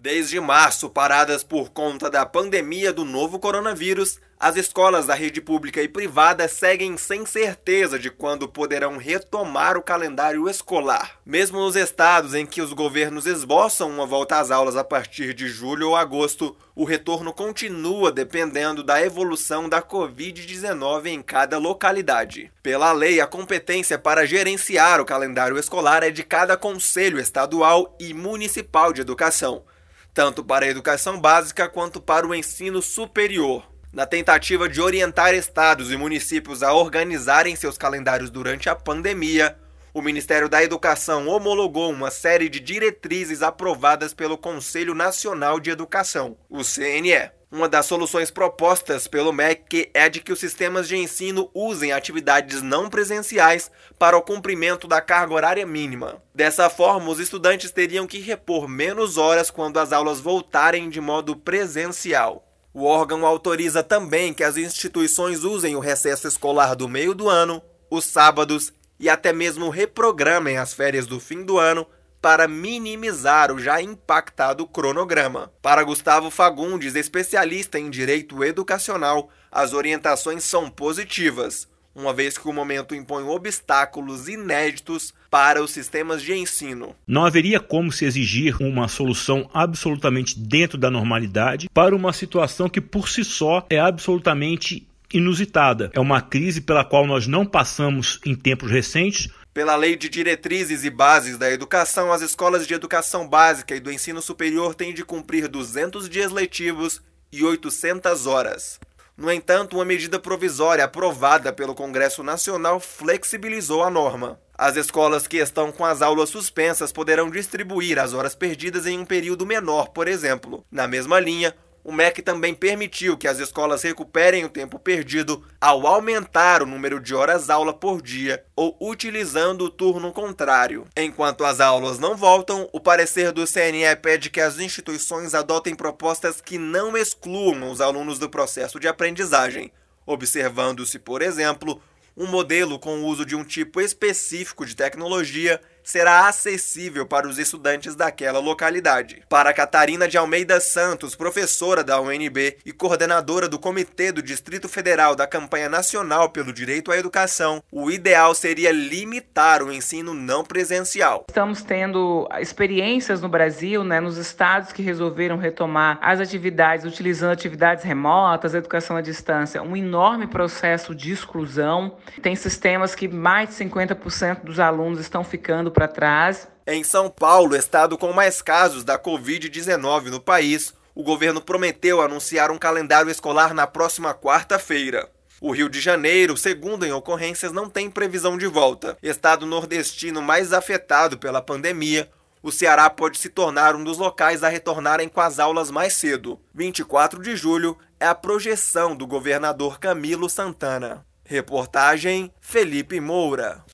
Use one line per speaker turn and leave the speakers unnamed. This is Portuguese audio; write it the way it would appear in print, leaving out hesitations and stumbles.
Desde março, paradas por conta da pandemia do novo coronavírus, as escolas da rede pública e privada seguem sem certeza de quando poderão retomar o calendário escolar. Mesmo nos estados em que os governos esboçam uma volta às aulas a partir de julho ou agosto, o retorno continua dependendo da evolução da Covid-19 em cada localidade. Pela lei, a competência para gerenciar o calendário escolar é de cada conselho estadual e municipal de educação, tanto para a educação básica quanto para o ensino superior. Na tentativa de orientar estados e municípios a organizarem seus calendários durante a pandemia, o Ministério da Educação homologou uma série de diretrizes aprovadas pelo Conselho Nacional de Educação, o CNE. Uma das soluções propostas pelo MEC é de que os sistemas de ensino usem atividades não presenciais para o cumprimento da carga horária mínima. Dessa forma, os estudantes teriam que repor menos horas quando as aulas voltarem de modo presencial. O órgão autoriza também que as instituições usem o recesso escolar do meio do ano, os sábados e até mesmo reprogramem as férias do fim do ano para minimizar o já impactado cronograma. Para Gustavo Fagundes, especialista em direito educacional, as orientações são positivas, uma vez que o momento impõe obstáculos inéditos para os sistemas de ensino.
Não haveria como se exigir uma solução absolutamente dentro da normalidade para uma situação que por si só é absolutamente inusitada. É uma crise pela qual nós não passamos em tempos recentes.
Pela Lei de Diretrizes e Bases da Educação, as escolas de educação básica e do ensino superior têm de cumprir 200 dias letivos e 800 horas. No entanto, uma medida provisória aprovada pelo Congresso Nacional flexibilizou a norma. As escolas que estão com as aulas suspensas poderão distribuir as horas perdidas em um período menor, por exemplo. Na mesma linha, o MEC também permitiu que as escolas recuperem o tempo perdido ao aumentar o número de horas-aula por dia ou utilizando o turno contrário. Enquanto as aulas não voltam, o parecer do CNE pede que as instituições adotem propostas que não excluam os alunos do processo de aprendizagem, observando-se, por exemplo, um modelo com o uso de um tipo específico de tecnologia será acessível para os estudantes daquela localidade. Para Catarina de Almeida Santos, professora da UNB e coordenadora do Comitê do Distrito Federal da Campanha Nacional pelo Direito à Educação, o ideal seria limitar o ensino não presencial.
Estamos tendo experiências no Brasil, nos estados que resolveram retomar as atividades, utilizando atividades remotas, educação à distância, um enorme processo de exclusão. Tem sistemas que mais de 50% dos alunos estão ficando para trás.
Em São Paulo, estado com mais casos da Covid-19 no país, o governo prometeu anunciar um calendário escolar na próxima quarta-feira. O Rio de Janeiro, segundo em ocorrências, não tem previsão de volta. Estado nordestino mais afetado pela pandemia, o Ceará pode se tornar um dos locais a retornarem com as aulas mais cedo. 24 de julho é a projeção do governador Camilo Santana. Reportagem Felipe Moura.